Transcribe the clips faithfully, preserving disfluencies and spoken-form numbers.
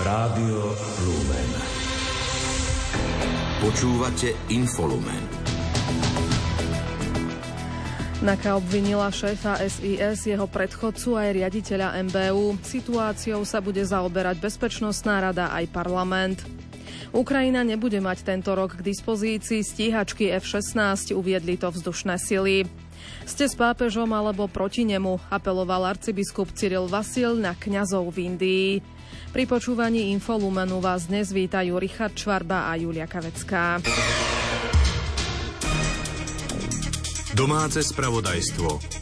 Rádio Lumen. Počúvate Infolumen. NAKA obvinila šéfa es í es, jeho predchodcu aj riaditeľa em bé ú. Situáciou sa bude zaoberať Bezpečnostná rada aj parlament. Ukrajina nebude mať tento rok k dispozícii stíhačky ef šestnásť, uviedli to vzdušné sily. Ste s pápežom alebo proti nemu, apeloval arcibiskup Cyril Vasil na kňazov v Indii. Pri počúvaní Infolumenu vás dnes vítajú Richard Čvarba a Julia Kavecká. Domáce spravodajstvo.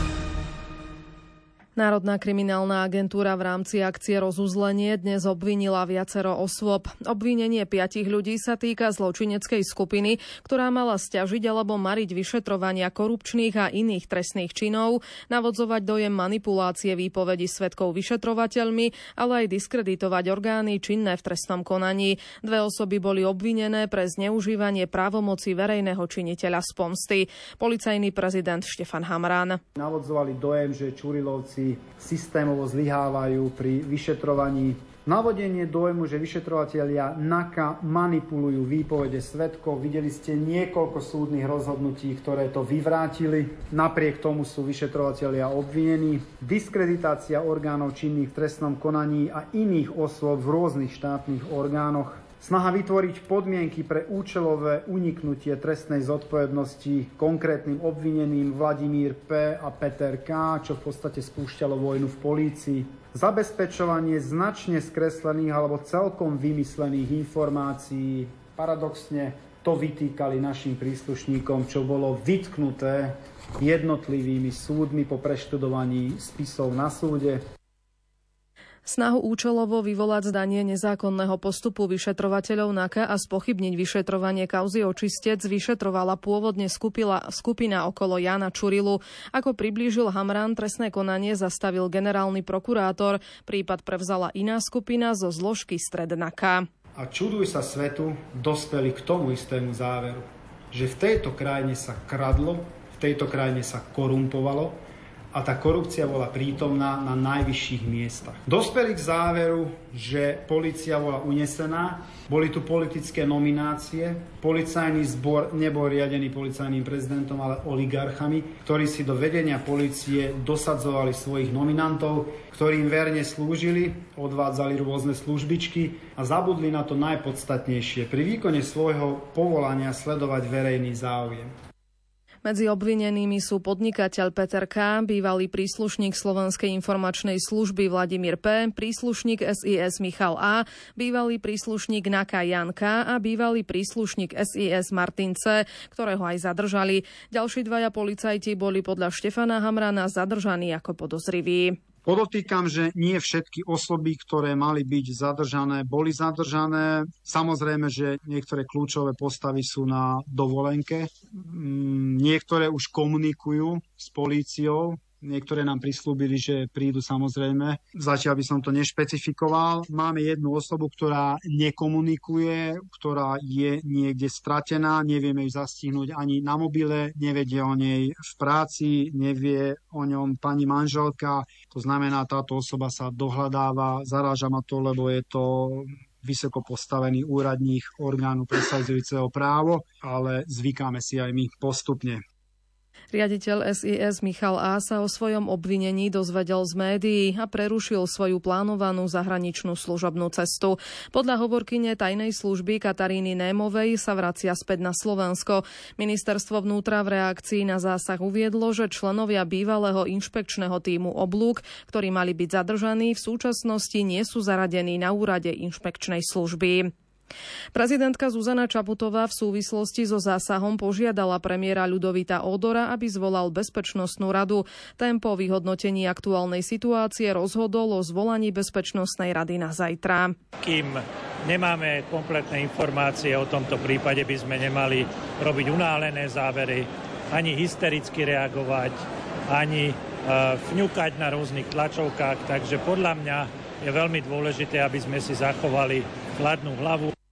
Národná kriminálna agentúra v rámci akcie Rozuzlenie dnes obvinila viacero osôb. Obvinenie piatich ľudí sa týka zločineckej skupiny, ktorá mala sťažiť alebo mariť vyšetrovania korupčných a iných trestných činov, navodzovať dojem manipulácie výpovedí svedkov vyšetrovateľmi, ale aj diskreditovať orgány činné v trestnom konaní. Dve osoby boli obvinené pre zneužívanie právomoci verejného činiteľa z pomsty. Policajný prezident Štefan Hamran. Navodzovali dojem, že Čurilovci systémovo zlyhávajú pri vyšetrovaní. Navodenie dojmu, že vyšetrovatelia NAKA manipulujú výpovede svedkov. Videli ste niekoľko súdnych rozhodnutí, ktoré to vyvrátili. Napriek tomu sú vyšetrovatelia obvinení. Diskreditácia orgánov činných v trestnom konaní a iných osôb v rôznych štátnych orgánoch. Snaha vytvoriť podmienky pre účelové uniknutie trestnej zodpovednosti konkrétnym obvineným Vladimír P. a Peter K., čo v podstate spúšťalo vojnu v polícii. Zabezpečovanie značne skreslených alebo celkom vymyslených informácií. Paradoxne to vytýkali našim príslušníkom, čo bolo vytknuté jednotlivými súdmi po preštudovaní spisov na súde. Snahu účelovo vyvolať zdanie nezákonného postupu vyšetrovateľov NAKA a spochybniť vyšetrovanie kauzy Očistec vyšetrovala pôvodne skupila, skupina okolo Jána Čurilu. Ako priblížil Hamran, trestné konanie zastavil generálny prokurátor. Prípad prevzala iná skupina zo zložky Stred NAKA. A čuduj sa svetu, dospeli k tomu istému záveru, že v tejto krajine sa kradlo, v tejto krajine sa korumpovalo, a tá korupcia bola prítomná na najvyšších miestach. Dospeli k záveru, že polícia bola unesená, boli tu politické nominácie, policajný zbor nebol riadený policajným prezidentom, ale oligarchami, ktorí si do vedenia polície dosadzovali svojich nominantov, ktorým verne slúžili, odvádzali rôzne službičky a zabudli na to najpodstatnejšie, pri výkone svojho povolania sledovať verejný záujem. Medzi obvinenými sú podnikateľ Peter K., bývalý príslušník Slovenskej informačnej služby Vladimír P., príslušník es í es Michal A., bývalý príslušník NAKA Jan K. a bývalý príslušník es í es Martin C., ktorého aj zadržali. Ďalší dvaja policajti boli podľa Štefana Hamrana zadržaní ako podozriví. Podotýkam, že nie všetky osoby, ktoré mali byť zadržané, boli zadržané. Samozrejme, že niektoré kľúčové postavy sú na dovolenke. Niektoré už komunikujú s políciou. Niektoré nám prislúbili, že prídu samozrejme. Zatiaľ by som to nešpecifikoval. Máme jednu osobu, ktorá nekomunikuje, ktorá je niekde stratená. Nevieme ju zastihnúť ani na mobile, nevie o nej v práci, nevie o ňom pani manželka. To znamená, táto osoba sa dohľadáva. Zaráža ma to, lebo je to vysoko postavený úradník orgánu presadzujúceho právo, ale zvykáme si aj my postupne. Riaditeľ es í es Michal A. sa o svojom obvinení dozvedel z médií a prerušil svoju plánovanú zahraničnú služobnú cestu. Podľa hovorkyne tajnej služby Kataríny Némovej sa vracia späť na Slovensko. Ministerstvo vnútra v reakcii na zásah uviedlo, že členovia bývalého inšpekčného tímu Oblúk, ktorí mali byť zadržaní, v súčasnosti nie sú zaradení na úrade inšpekčnej služby. Prezidentka Zuzana Čaputová v súvislosti so zásahom požiadala premiéra Ľudovita Ódora, aby zvolal Bezpečnostnú radu. Ten po vyhodnotení aktuálnej situácie rozhodol o zvolaní Bezpečnostnej rady na zajtra. Kým nemáme kompletné informácie o tomto prípade, by sme nemali robiť unáhlené závery, ani hystericky reagovať, ani uh, fňukať na rôznych tlačovkách. Takže podľa mňa je veľmi dôležité, aby sme si zachovali chladnú hlavu.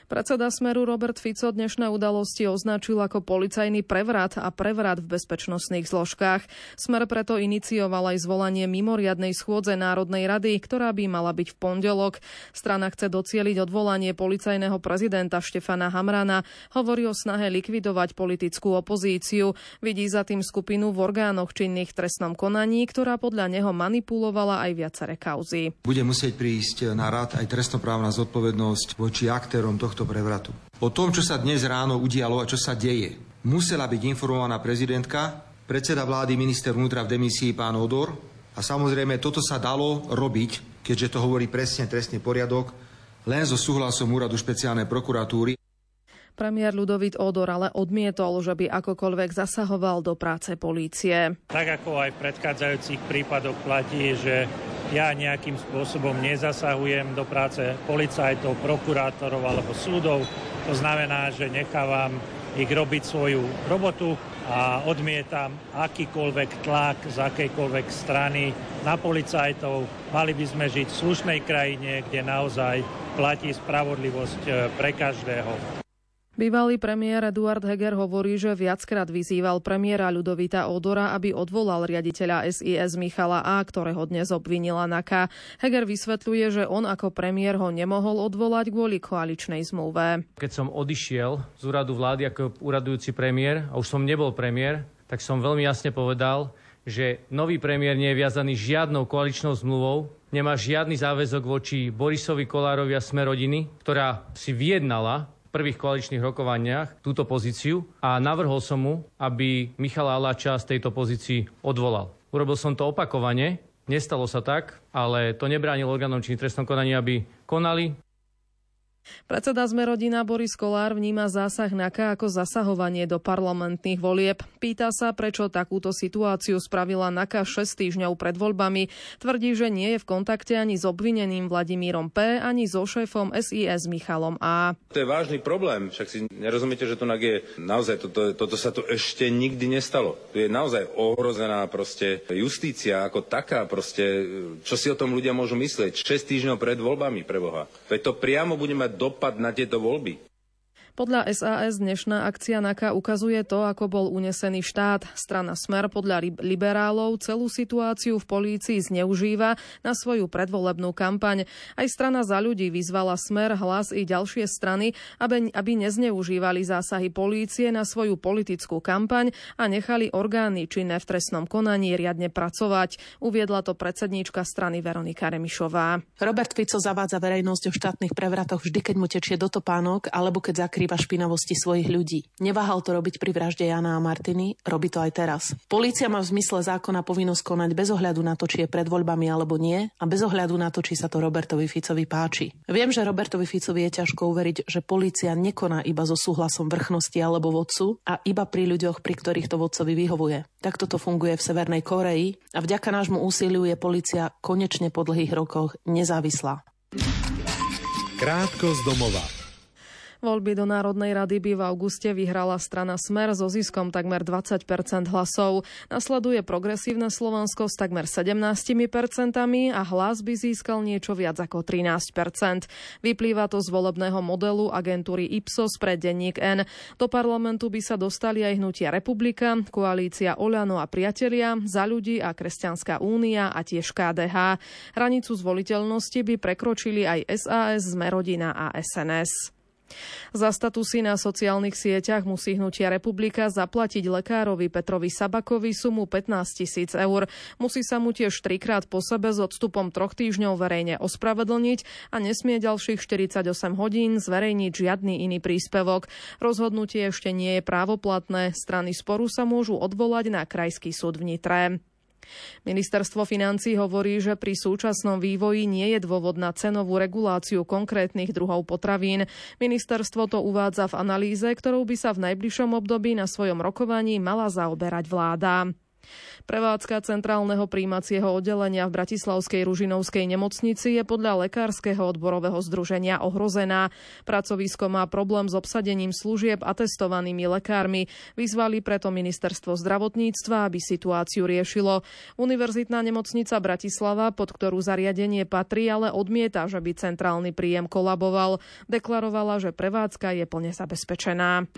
Predseda Smeru Robert Fico dnešné udalosti označil ako policajný prevrat a prevrat v bezpečnostných zložkách. Smer preto inicioval aj zvolanie mimoriadnej schôdze Národnej rady, ktorá by mala byť v pondelok. Strana chce docieliť odvolanie policajného prezidenta Štefana Hamrana. Hovorí o snahe likvidovať politickú opozíciu. Vidí za tým skupinu v orgánoch činných v trestnom konaní, ktorá podľa neho manipulovala aj viaceré kauzy. Bude musieť prísť na rad aj trestnoprávna zodpovednosť voči aktérom tohto prevratu. O tom, čo sa dnes ráno udialo a čo sa deje, musela byť informovaná prezidentka, predseda vlády, minister vnútra v demisii pán Odor a samozrejme toto sa dalo robiť, keďže to hovorí presne trestný poriadok, len so súhlasom úradu špeciálnej prokuratúry. Premiér Ľudovít Ódor ale odmietol, že by akokoľvek zasahoval do práce polície. Tak ako aj v predchádzajúcich prípadoch platí, že ja nejakým spôsobom nezasahujem do práce policajtov, prokurátorov alebo súdov. To znamená, že nechávam ich robiť svoju robotu a odmietam akýkoľvek tlak z akejkoľvek strany na policajtov. Mali by sme žiť v slušnej krajine, kde naozaj platí spravodlivosť pre každého. Bývalý premiér Eduard Heger hovorí, že viackrát vyzýval premiéra Ľudovíta Ódora, aby odvolal riaditeľa es í es Michala A., ktorého dnes obvinila NAKA. Heger vysvetľuje, že on ako premiér ho nemohol odvolať kvôli koaličnej zmluve. Keď som odišiel z úradu vlády ako úradujúci premiér a už som nebol premiér, tak som veľmi jasne povedal, že nový premiér nie je viazaný žiadnou koaličnou zmluvou, nemá žiadny záväzok voči Borisovi Kollárovi a Sme rodiny, ktorá si vyjednala v prvých koaličných rokovaniach túto pozíciu a navrhol som mu, aby Michala Aláča z tejto pozícii odvolal. Urobil som to opakovane, nestalo sa tak, ale to nebránilo orgánom činným v trestnom konaní, aby konali. Predseda Sme rodina Boris Kollár vníma zásah NAKA ako zasahovanie do parlamentných volieb. Pýta sa, prečo takúto situáciu spravila NAKA šesť týždňov pred voľbami. Tvrdí, že nie je v kontakte ani s obvineným Vladimírom P., ani so šéfom es í es Michalom A. To je vážny problém, však si nerozumiete, že to je naozaj, toto, toto sa tu ešte nikdy nestalo. Tu je naozaj ohrozená proste justícia ako taká, proste, čo si o tom ľudia môžu myslieť. šesť týždňov pred voľbami, preboha. Veď to priamo bude mať dopad na tieto voľby. Podľa es a es dnešná akcia NAKA ukazuje to, ako bol unesený štát. Strana Smer podľa liberálov celú situáciu v polícii zneužíva na svoju predvolebnú kampaň. Aj strana Za ľudí vyzvala Smer, Hlas i ďalšie strany, aby, aby nezneužívali zásahy polície na svoju politickú kampaň a nechali orgány činné v trestnom konaní riadne pracovať. Uviedla to predsedníčka strany Veronika Remišová. Robert Fico zavádza verejnosť o štátnych prevratoch vždy, keď mu tečie do topánok alebo keď zakrýva špinavosti svojich ľudí. Neváhal to robiť pri vražde Jana a Martiny, robí to aj teraz. Polícia má v zmysle zákona povinnosť konať bez ohľadu na to, či je pred voľbami alebo nie, a bez ohľadu na to, či sa to Robertovi Ficovi páči. Viem, že Robertovi Ficovi je ťažko uveriť, že polícia nekoná iba so súhlasom vrchnosti alebo vodcu a iba pri ľuďoch, pri ktorých to vodcovi vyhovuje. Takto to funguje v Severnej Kórei a vďaka nášmu úsiliu je polícia konečne po dlhých rokoch nezávislá. Krátko z domova. Voľby do Národnej rady by v auguste vyhrala strana Smer so ziskom takmer dvadsať percent hlasov. Nasleduje Progresívne Slovensko s takmer sedemnásť percent a Hlas by získal niečo viac ako trinásť percent. Vyplýva to z volebného modelu agentúry Ipsos pre denník N. Do parlamentu by sa dostali aj hnutia Republika, koalícia Oľano a Priatelia, Za ľudí a Kresťanská únia a tiež ká dé há. Hranicu zvoliteľnosti by prekročili aj es a es, Sme rodina a es en es. Za statusy na sociálnych sieťach musí hnutia Republika zaplatiť lekárovi Petrovi Sabakovi sumu pätnásť tisíc eur. Musí sa mu tiež trikrát po sebe s odstupom troch týždňov verejne ospravedlniť a nesmie ďalších štyridsaťosem hodín zverejniť žiadny iný príspevok. Rozhodnutie ešte nie je právoplatné. Strany sporu sa môžu odvolať na Krajský súd v Nitre. Ministerstvo financií hovorí, že pri súčasnom vývoji nie je dôvod na cenovú reguláciu konkrétnych druhov potravín. Ministerstvo to uvádza v analýze, ktorou by sa v najbližšom období na svojom rokovaní mala zaoberať vláda. Prevádzka centrálneho prijímacieho oddelenia v bratislavskej Ružinovskej nemocnici je podľa lekárskeho odborového združenia ohrozená. Pracovisko má problém s obsadením služieb atestovanými lekármi. Vyzvali preto ministerstvo zdravotníctva, aby situáciu riešilo. Univerzitná nemocnica Bratislava, pod ktorú zariadenie patrí, ale odmieta, že by centrálny príjem kolaboval. Deklarovala, že prevádzka je plne zabezpečená.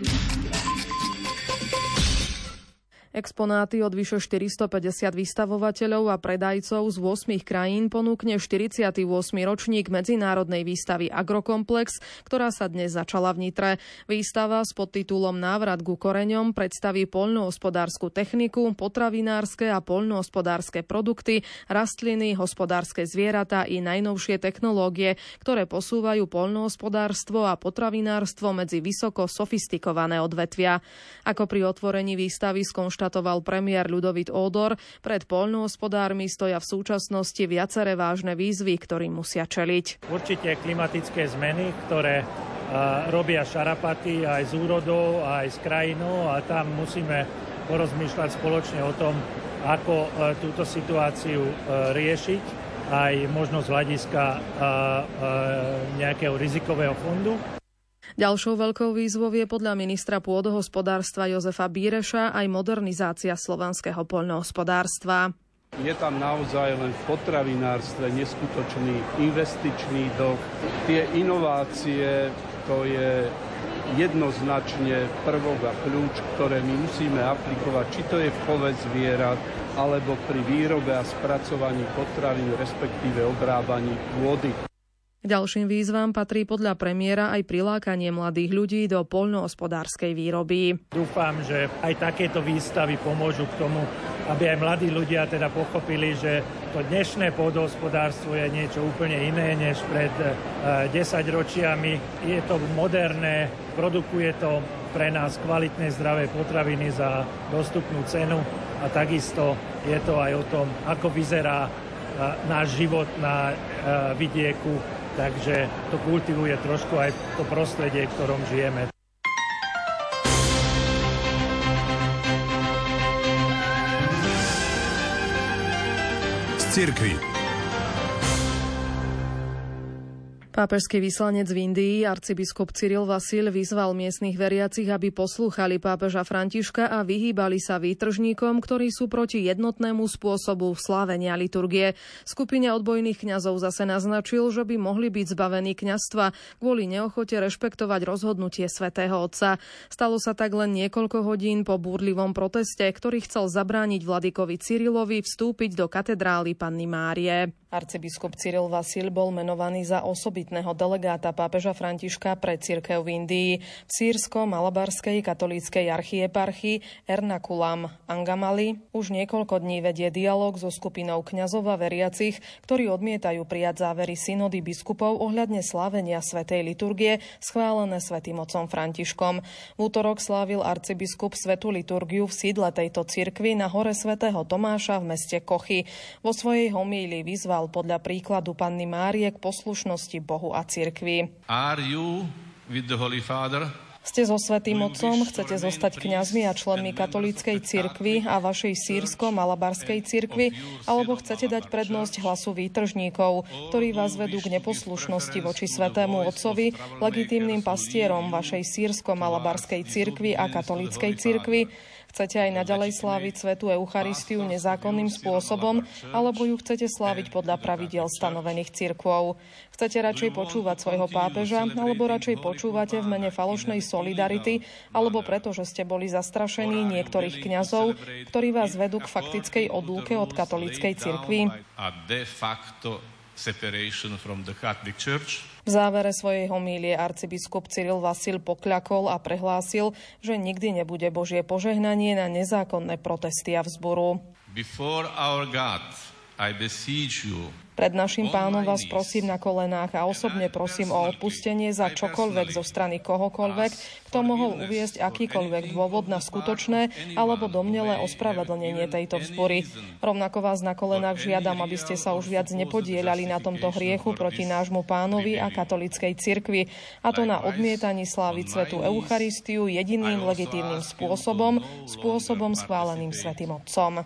Exponáty od vyše štyristopäťdesiat vystavovateľov a predajcov z ôsmich krajín ponúkne štyridsiaty ôsmy ročník medzinárodnej výstavy Agrokomplex, ktorá sa dnes začala v Nitre. Výstava s podtitulom Návrat ku koreňom predstaví poľnohospodársku techniku, potravinárske a poľnohospodárske produkty, rastliny, hospodárske zvieratá i najnovšie technológie, ktoré posúvajú poľnohospodárstvo a potravinárstvo medzi vysoko sofistikované odvetvia. Ako pri otvorení výstavy skonštatoval štatoval premiér Ľudovít Ódor, pred poľnohospodármi stoja v súčasnosti viaceré vážne výzvy, ktorým musia čeliť. Určite klimatické zmeny, ktoré uh, robia šarapaty aj z úrodou, aj s krajinou a tam musíme porozmýšľať spoločne o tom, ako uh, túto situáciu uh, riešiť, aj možno z hľadiska uh, uh, nejakého rizikového fondu. Ďalšou veľkou výzvou je podľa ministra pôdohospodárstva Jozefa Bíreša aj modernizácia slovenského poľnohospodárstva. Je tam naozaj len v potravinárstve neskutočný investičný dlh. Tie inovácie, to je jednoznačne prvok a kľúč, ktoré my musíme aplikovať, či to je v chove zvierat, alebo pri výrobe a spracovaní potravín, respektíve obrábaní pôdy. K ďalším výzvam patrí podľa premiéra aj prilákanie mladých ľudí do poľnohospodárskej výroby. Dúfam, že aj takéto výstavy pomôžu k tomu, aby aj mladí ľudia teda pochopili, že to dnešné pôdohospodárstvo je niečo úplne iné než pred desaťročiami. Je to moderné, produkuje to pre nás kvalitné zdravé potraviny za dostupnú cenu a takisto je to aj o tom, ako vyzerá náš život na vidieku. Takže to kultivuje trošku aj to prostredie, v ktorom žijeme. Z cirkvi. Pápežský vyslanec v Indii, arcibiskup Cyril Vasil, vyzval miestnych veriacich, aby poslúchali pápeža Františka a vyhýbali sa výtržníkom, ktorí sú proti jednotnému spôsobu slávenia liturgie. Skupine odbojných kňazov zase naznačil, že by mohli byť zbavení kňazstva kvôli neochote rešpektovať rozhodnutie svätého Otca. Stalo sa tak len niekoľko hodín po búrlivom proteste, ktorý chcel zabrániť vladykovi Cyrilovi vstúpiť do katedrály Panny Márie. Arcibiskup Cyril Vasil bol menovaný za osobitného delegáta pápeža Františka pre cirkev v Indii. V sýrsko-malabarskej katolíckej archieparchii Ernakulam Angamali už niekoľko dní vedie dialog so skupinou kňazov a veriacich, ktorí odmietajú prijať závery synody biskupov ohľadne slávenia svätej liturgie schválené svätým otcom Františkom. V útorok slávil arcibiskup svätú liturgiu v sídle tejto cirkvi na hore svätého Tomáša v meste Kochy. Vo svojej homílii vyzval podľa príkladu Panny Márie k poslušnosti Bohu a cirkvi. Are you with the Holy Father? Ste so svätým Otcom, chcete zostať kňazmi a členmi katolíckej cirkvi a vašej sýrsko-malabarskej cirkvi, alebo chcete dať prednosť hlasu výtržníkov, ktorí vás vedú k neposlušnosti voči svätému Otcovi, legitímnym pastierom vašej sýrsko-malabarskej cirkvi a katolíckej cirkvi? Chcete aj naďalej sláviť svätú Eucharistiu nezákonným spôsobom, alebo ju chcete sláviť podľa pravidiel stanovených cirkvou? Chcete radšej počúvať svojho pápeža, alebo radšej počúvate v mene falošnej solidarity, alebo preto, že ste boli zastrašení niektorých kňazov, ktorí vás vedú k faktickej odlúke od katolíckej cirkvi? V závere svojej homílie arcibiskup Cyril Vasil pokľakol a prehlásil, že nikdy nebude Božie požehnanie na nezákonné protesty a vzburu. Before our God, I beseech you. Pred našim pánom vás prosím na kolenách a osobne prosím o odpustenie za čokoľvek zo strany kohokoľvek, kto mohol uviesť akýkoľvek dôvod na skutočné alebo domnelé ospravedlnenie tejto vzbury. Rovnako vás na kolenách žiadam, aby ste sa už viac nepodieľali na tomto hriechu proti nášmu pánovi a katolíckej cirkvi, a to na odmietaní sláviť svätú Eucharistiu jediným legitímnym spôsobom, spôsobom schváleným Svätým Otcom.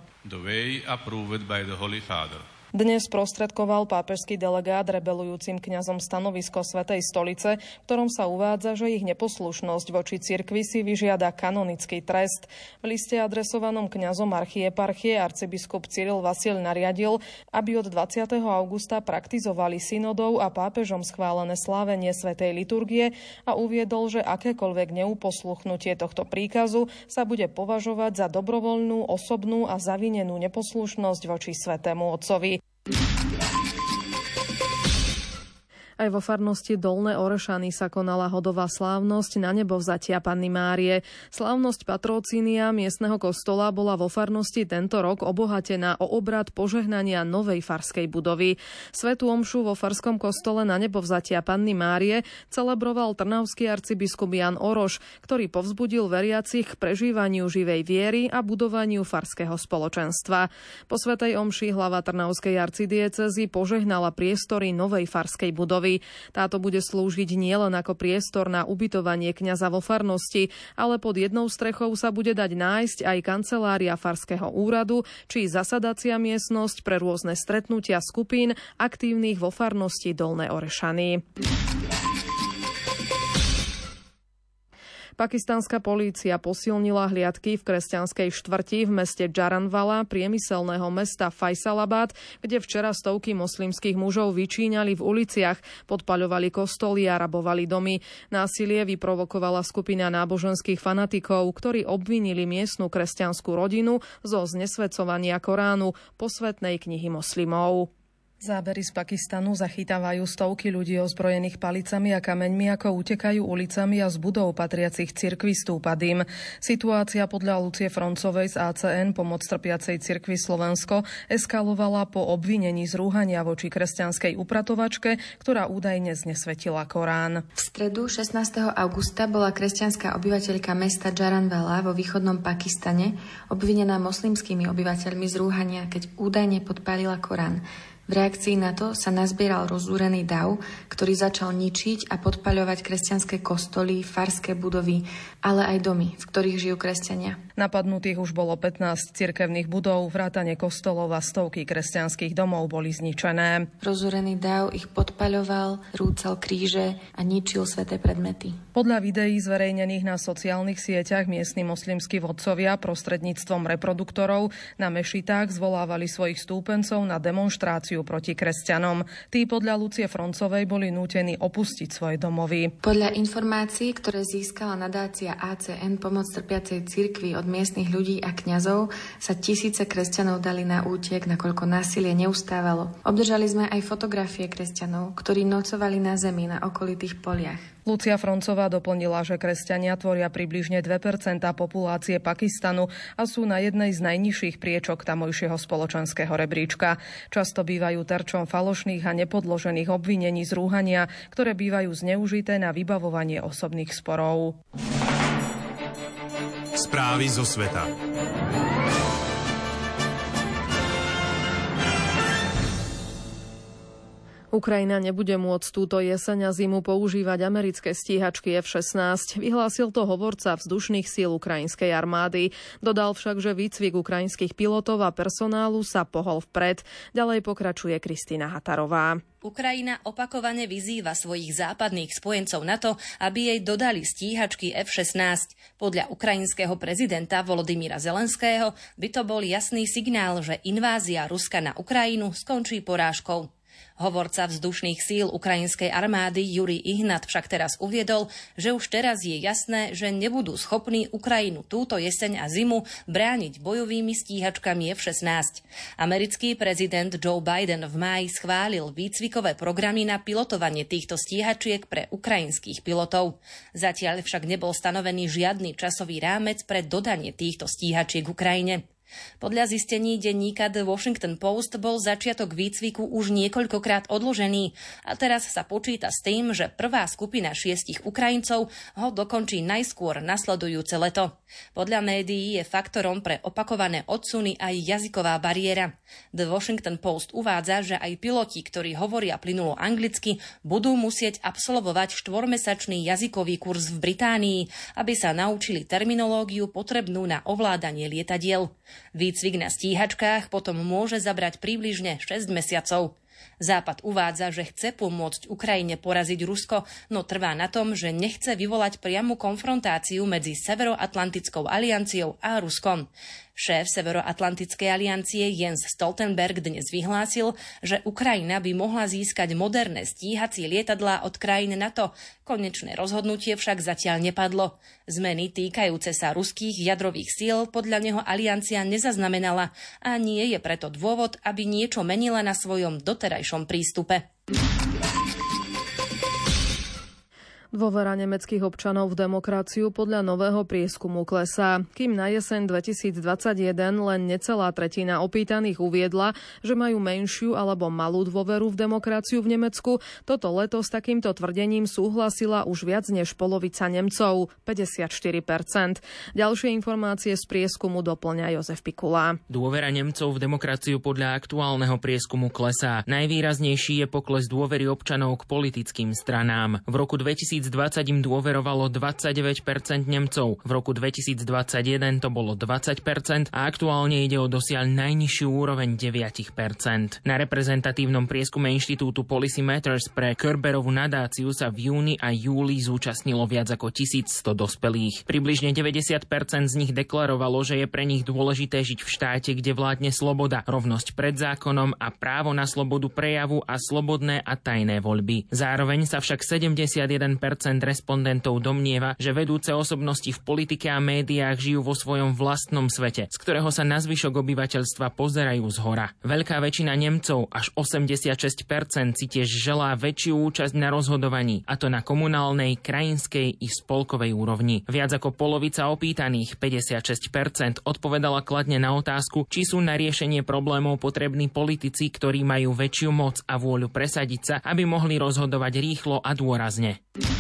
Dnes sprostredkoval pápežský delegát rebelujúcim kňazom stanovisko Svätej stolice, v ktorom sa uvádza, že ich neposlušnosť voči cirkvi si vyžiada kanonický trest. V liste adresovanom kňazom archieparchie arcibiskup Cyril Vasil nariadil, aby od dvadsiateho augusta praktizovali synodou a pápežom schválené slávenie svätej liturgie a uviedol, že akékoľvek neuposluchnutie tohto príkazu sa bude považovať za dobrovoľnú, osobnú a zavinenú neposlušnosť voči Svätému Otcovi. Aj vo farnosti Dolné Orešany sa konala hodová slávnosť na nebovzatia Panny Márie. Slávnosť patrócinia miestneho kostola bola vo farnosti tento rok obohatená o obrad požehnania novej farskej budovy. Svätú omšu vo farskom kostole na nebovzatia Panny Márie celebroval trnavský arcibiskup Jan Oroš, ktorý povzbudil veriacich k prežívaniu živej viery a budovaniu farského spoločenstva. Po svätej omši hlava Trnavskej arcidiecézy požehnala priestory novej farskej budovy. Táto bude slúžiť nielen ako priestor na ubytovanie kňaza vo farnosti, ale pod jednou strechou sa bude dať nájsť aj kancelária farského úradu či zasadacia miestnosť pre rôzne stretnutia skupín aktívnych vo farnosti Dolné Orešany. Pakistanská polícia posilnila hliadky v kresťanskej štvrti v meste Jaranwala, priemyselného mesta Faisalabad, kde včera stovky moslimských mužov vyčíňali v uliciach, podpaľovali kostoly a rabovali domy. Násilie vyprovokovala skupina náboženských fanatikov, ktorí obvinili miestnu kresťanskú rodinu zo znesvedcovania Koránu, posvätnej knihy moslimov. Zábery z Pakistanu zachytávajú stovky ľudí ozbrojených palicami a kameňmi, ako utekajú ulicami a z budov patriacich cirkvi stúpa dym. Situácia podľa Lucie Froncovej z á cé en Pomoc trpiacej cirkvi Slovensko eskalovala po obvinení z rúhania voči kresťanskej upratovačke, ktorá údajne znesvetila Korán. V stredu šestnásteho augusta bola kresťanská obyvateľka mesta Jaranwala vo východnom Pakistane obvinená moslimskými obyvateľmi z rúhania, keď údajne podpálila Korán. V reakcii na to sa nazbieral rozúrený dav, ktorý začal ničiť a podpaľovať kresťanské kostoly, farské budovy, ale aj domy, v ktorých žijú kresťania. Napadnutých už bolo pätnásť cirkevných budov, vrátane kostolov a stovky kresťanských domov boli zničené. Rozúrený dav ich podpaľoval, rúcal kríže a ničil sväté predmety. Podľa videí zverejnených na sociálnych sieťach miestni moslimskí vodcovia prostredníctvom reproduktorov na mešitách zvolávali svojich stúpencov na demonštráciu proti kresťanom. Tí podľa Lucie Froncovej boli nútení opustiť svoje domovy. Podľa informácií, ktoré získala nadácia á cé en Pomoc trpiacej cirkvi od miestnych ľudí a kňazov, sa tisíce kresťanov dali na útek, nakoľko násilie neustávalo. Obdržali sme aj fotografie kresťanov, ktorí nocovali na zemi na okolitých poliach. Lucia Froncová doplnila, že kresťania tvoria približne dve percentá populácie Pakistanu a sú na jednej z najnižších priečok tamojšieho spoločenského rebríčka. Často bývajú terčom falošných a nepodložených obvinení z rúhania, ktoré bývajú zneužité na vybavovanie osobných sporov. Správy zo sveta. Ukrajina nebude môcť túto jeseň a zimu používať americké stíhačky ef šestnásť. Vyhlásil to hovorca vzdušných síl ukrajinskej armády. Dodal však, že výcvik ukrajinských pilotov a personálu sa pohol vpred. Ďalej pokračuje Kristína Hatarová. Ukrajina opakovane vyzýva svojich západných spojencov na to, aby jej dodali stíhačky ef šestnásť. Podľa ukrajinského prezidenta Volodymyra Zelenského by to bol jasný signál, že invázia Ruska na Ukrajinu skončí porážkou. Hovorca vzdušných síl ukrajinskej armády Jurij Ihnat však teraz uviedol, že už teraz je jasné, že nebudú schopní Ukrajinu túto jeseň a zimu brániť bojovými stíhačkami ef šestnásť. Americký prezident Joe Biden v máji schválil výcvikové programy na pilotovanie týchto stíhačiek pre ukrajinských pilotov. Zatiaľ však nebol stanovený žiadny časový rámec pre dodanie týchto stíhačiek Ukrajine. Podľa zistení denníka The Washington Post bol začiatok výcviku už niekoľkokrát odložený a teraz sa počíta s tým, že prvá skupina šiestich Ukrajincov ho dokončí najskôr nasledujúce leto. Podľa médií je faktorom pre opakované odsuny aj jazyková bariéra. The Washington Post uvádza, že aj piloti, ktorí hovoria plynulo anglicky, budú musieť absolvovať štvormesačný jazykový kurz v Británii, aby sa naučili terminológiu potrebnú na ovládanie lietadiel. Výcvik na stíhačkách potom môže zabrať približne šesť mesiacov. Západ uvádza, že chce pomôcť Ukrajine poraziť Rusko, no trvá na tom, že nechce vyvolať priamu konfrontáciu medzi Severoatlantickou alianciou a Ruskom. Šéf Severoatlantickej aliancie Jens Stoltenberg dnes vyhlásil, že Ukrajina by mohla získať moderné stíhacie lietadlá od krajín NATO. Konečné rozhodnutie však zatiaľ nepadlo. Zmeny týkajúce sa ruských jadrových síl podľa neho aliancia nezaznamenala a nie je preto dôvod, aby niečo menila na svojom doterajšom prístupe. Dôvera nemeckých občanov v demokraciu podľa nového prieskumu klesá. Kým na jeseň dvetisícdvadsaťjeden len necelá tretina opýtaných uviedla, že majú menšiu alebo malú dôveru v demokraciu v Nemecku, toto leto s takýmto tvrdením súhlasila už viac než polovica Nemcov, päťdesiatštyri percent. Ďalšie informácie z prieskumu doplňa Jozef Pikula. Dôvera Nemcov v demokraciu podľa aktuálneho prieskumu klesá. Najvýraznejší je pokles dôvery občanov k politickým stranám. V roku dvetisícdvadsať im dôverovalo dvadsaťdeväť percent Nemcov, v roku dvetisícdvadsaťjeden to bolo dvadsať percent a aktuálne ide o dosiaľ najnižšiu úroveň deväť percent. Na reprezentatívnom prieskume inštitútu Policy Matters pre Körberovú nadáciu sa v júni a júli zúčastnilo viac ako tisícsto dospelých. Približne deväťdesiat percent z nich deklarovalo, že je pre nich dôležité žiť v štáte, kde vládne sloboda, rovnosť pred zákonom a právo na slobodu prejavu a slobodné a tajné voľby. Zároveň sa však sedemdesiatjeden percent respondentov domnieva, že vedúce osobnosti v politike a médiách žijú vo svojom vlastnom svete, z ktorého sa na zvyšok obyvateľstva pozerajú zhora. Veľká väčšina Nemcov, až osemdesiatšesť percent, si tiež želá väčšiu účasť na rozhodovaní, a to na komunálnej, krajinskej i spolkovej úrovni. Viac ako polovica opýtaných, päťdesiatšesť percent, odpovedala kladne na otázku, či sú na riešenie problémov potrební politici, ktorí majú väčšiu moc a vôľu presadiť sa, aby mohli rozhodovať rýchlo a dôrazne.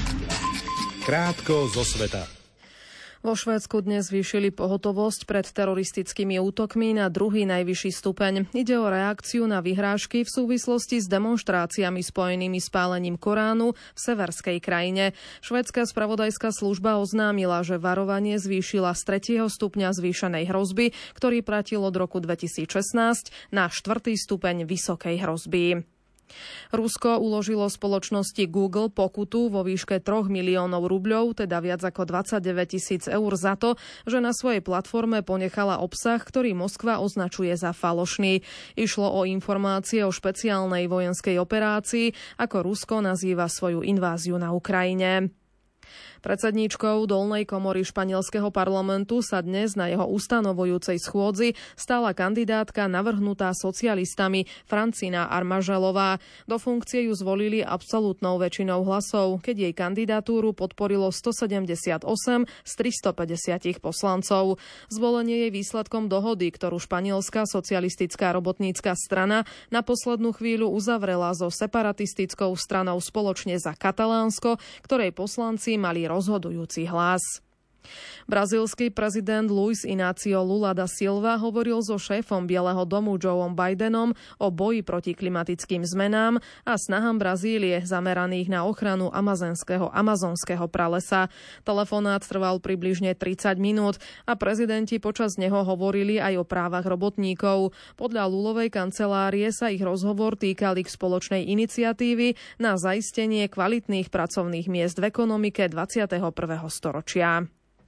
Krátko zo sveta. Vo Švédsku dnes zvýšili pohotovosť pred teroristickými útokmi na druhý najvyšší stupeň. Ide o reakciu na vyhrážky v súvislosti s demonštráciami spojenými s pálením Koránu v severskej krajine. Švédska spravodajská služba oznámila, že varovanie zvýšila z tretieho stupňa zvýšenej hrozby, ktorý platil od roku dvetisícšestnásť, na štvrtý stupeň vysokej hrozby. Rusko uložilo spoločnosti Google pokutu vo výške troch miliónov rubľov, teda viac ako dvadsaťdeväť tisíc eur za to, že na svojej platforme ponechala obsah, ktorý Moskva označuje za falošný. Išlo o informácie o špeciálnej vojenskej operácii, ako Rusko nazýva svoju inváziu na Ukrajine. Predsedníčkou dolnej komory španielskeho parlamentu sa dnes na jeho ustanovujúcej schôdzi stala kandidátka navrhnutá socialistami Francina Armaželová. Do funkcie ju zvolili absolútnou väčšinou hlasov, keď jej kandidatúru podporilo stosedemdesiatosem z tristopäťdesiat poslancov. Zvolenie je výsledkom dohody, ktorú španielská socialistická robotnícka strana na poslednú chvíľu uzavrela so separatistickou stranou Spoločne za Katalánsko, ktorej poslanci mali rozhodujúci hlas. Brazílsky prezident Luiz Inácio Lula da Silva hovoril so šéfom Bieleho domu Joeom Bidenom o boji proti klimatickým zmenám a snahám Brazílie zameraných na ochranu amazonského, amazonského pralesa. Telefonát trval približne tridsať minút a prezidenti počas neho hovorili aj o právach robotníkov. Podľa Lulovej kancelárie sa ich rozhovor týkal ich spoločnej iniciatívy na zaistenie kvalitných pracovných miest v ekonomike dvadsiateho prvého storočia.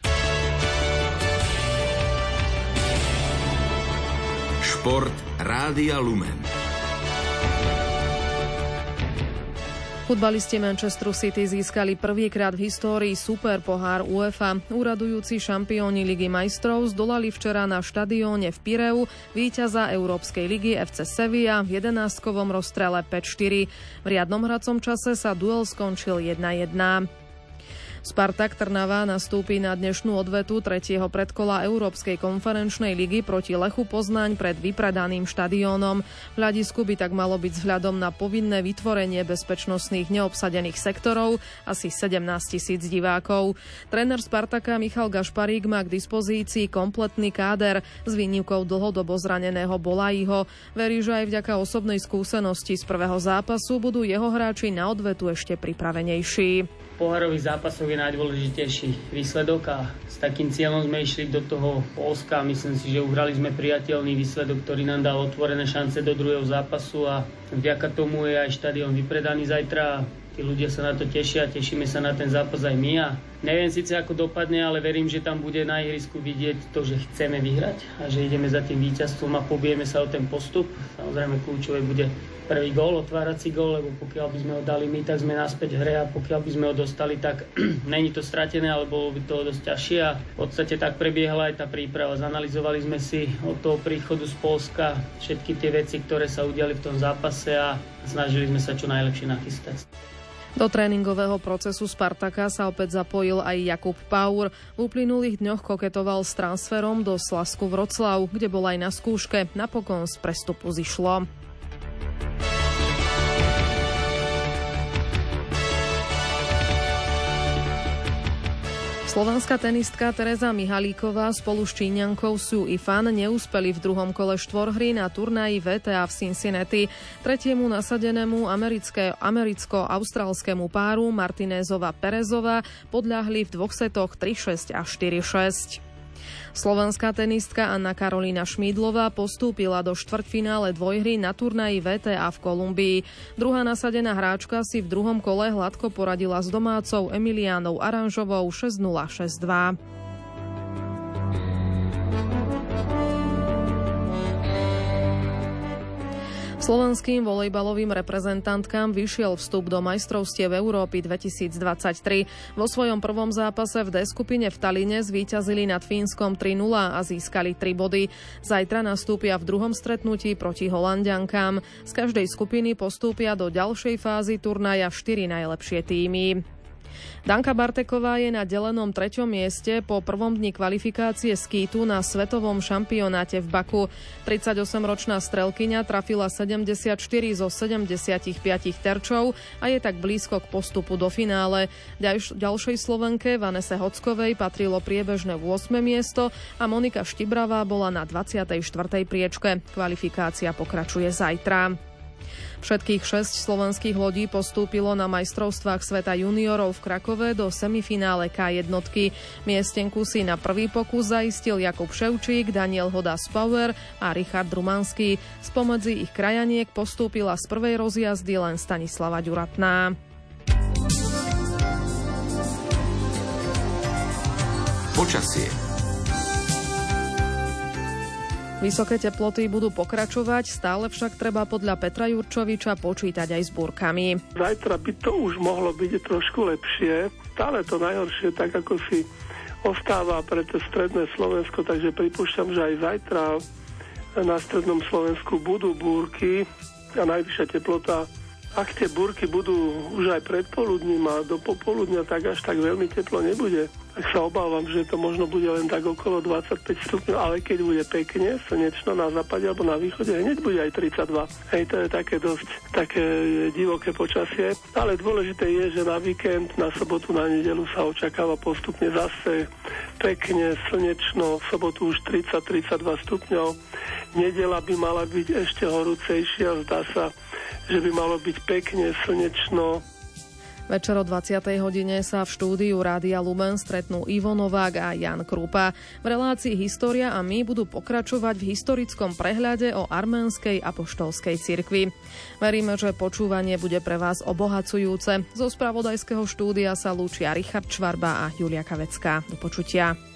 Šport Rádia Lumen. Futbalisti Manchesteru City získali prvýkrát v histórii superpohár UEFA. Úradujúci šampióni Ligy majstrov zdolali včera na štadióne v Pireu víťaza Európskej ligy ef cé Sevilla v jedenástkovom rozstrele päť štyri. V riadnom hracom čase sa duel skončil jedna jedna. Spartak Trnava nastúpi na dnešnú odvetu tretieho predkola Európskej konferenčnej ligy proti Lechu Poznaň pred vypredaným štadiónom. V hľadisku by tak malo byť vzhľadom na povinné vytvorenie bezpečnostných neobsadených sektorov asi sedemnásť tisíc divákov. Tréner Spartaka Michal Gašparík má k dispozícii kompletný káder s výnimkou dlhodobo zraneného Bolajího. Verí, že aj vďaka osobnej skúsenosti z prvého zápasu budú jeho hráči na odvetu ešte pripravenejší. Pohárových zápasov je najdôležitejší výsledok a s takým cieľom sme išli do toho Poľska. Myslím si, že uhrali sme priateľný výsledok, ktorý nám dal otvorené šance do druhého zápasu a vďaka tomu je aj štadión vypredaný zajtra. Tí ľudia sa na to tešia, tešíme sa na ten zápas aj my a neviem síce ako dopadne, ale verím, že tam bude na ihrisku vidieť to, že chceme vyhrať a že ideme za tým víťazstvom a pobijeme sa o ten postup. Samozrejme kľúčové bude prvý gól, otvárací gól, lebo pokiaľ by sme ho dali my, tak sme naspäť v hre a pokiaľ by sme ho dostali, tak není to stratené, ale bolo by to dosť ťažšie a v podstate tak prebiehala aj tá príprava. Zanalizovali sme si od toho príchodu z Poľska všetky tie veci, ktoré sa udiali v tom zápase a snažili sme sa čo najlepšie nachystať. Do tréningového procesu Spartaka sa opäť zapojil aj Jakub Paur. V uplynulých dňoch koketoval s transferom do Slasku Vroclav, kde bol aj na skúške. Napokon z prestupu zišlo. Slovenská tenistka Tereza Mihalíková spolu s Číňankou Su Yifan neúspeli v druhom kole štvorhry na turnaji vé té á v Cincinnati. Tretiemu nasadenému americké, americko-austrálskému páru Martinézova Perezová podľahli v dvoch setoch tri šesť a štyri šesť. Slovenská tenistka Anna Karolína Šmídlová postúpila do štvrťfinále dvojhry na turnaji vé té á v Kolumbii. Druhá nasadená hráčka si v druhom kole hladko poradila s domácou Emiliánou Aranžovou šesť nula šesť dva. Slovenským volejbalovým reprezentantkám vyšiel vstup do majstrovstiev Európy dvetisícdvadsaťtri. Vo svojom prvom zápase v D skupine v Taline zvíťazili nad Fínskom tri nula a získali tri body. Zajtra nastúpia v druhom stretnutí proti Holanďankám. Z každej skupiny postúpia do ďalšej fázy turnaja štyri najlepšie tímy. Danka Barteková je na delenom treťom mieste po prvom dni kvalifikácie skítu na svetovom šampionáte v Baku. tridsaťosemročná strelkyňa trafila sedemdesiatštyri zo sedemdesiatpäť terčov a je tak blízko k postupu do finále. Ďalš- ďalšej Slovenke Vanese Hockovej patrilo priebežné ôsme miesto a Monika Štibravá bola na dvadsiatej štvrtej priečke. Kvalifikácia pokračuje zajtra. Všetkých šesť slovenských lodí postúpilo na majstrovstvách sveta juniorov v Krakove do semifinále ká jednotky. Miestenku si na prvý pokus zaistil Jakub Ševčík, Daniel Hodas Power a Richard Rumanský. Spomedzi ich krajaniek postúpila z prvej rozjazdy len Stanislava Ďuratná. Počasie. Vysoké teploty budú pokračovať, stále však treba podľa Petra Jurčoviča počítať aj s búrkami. Zajtra by to už mohlo byť trošku lepšie. Stále to najhoršie, tak ako si ostáva pre to stredné Slovensko, takže pripúšťam, že aj zajtra na strednom Slovensku budú búrky a najvyššia teplota. Ak tie búrky budú už aj predpoludním a do popoludnia, tak až tak veľmi teplo nebude. Tak sa obávam, že to možno bude len tak okolo dvadsaťpäť stupňov, ale keď bude pekne, slnečno na západe alebo na východe, hneď bude aj tridsaťdva. Hej, to je také dosť také divoké počasie. Ale dôležité je, že na víkend, na sobotu, na nedeľu sa očakáva postupne zase pekne, slnečno, v sobotu už tridsať tridsaťdva stupňov. Nedeľa by mala byť ešte horúcejšia, zdá sa, že by malo byť pekne, slnečno. Večer o dvadsiatej hodine sa v štúdiu Rádia Lumen stretnú Ivo Novák a Jan Krupa. V relácii História a my budú pokračovať v historickom prehľade o arménskej apoštolskej cirkvi. Veríme, že počúvanie bude pre vás obohacujúce. Zo spravodajského štúdia sa lúčia Richard Čvarba a Julia Kavecká. Do počutia.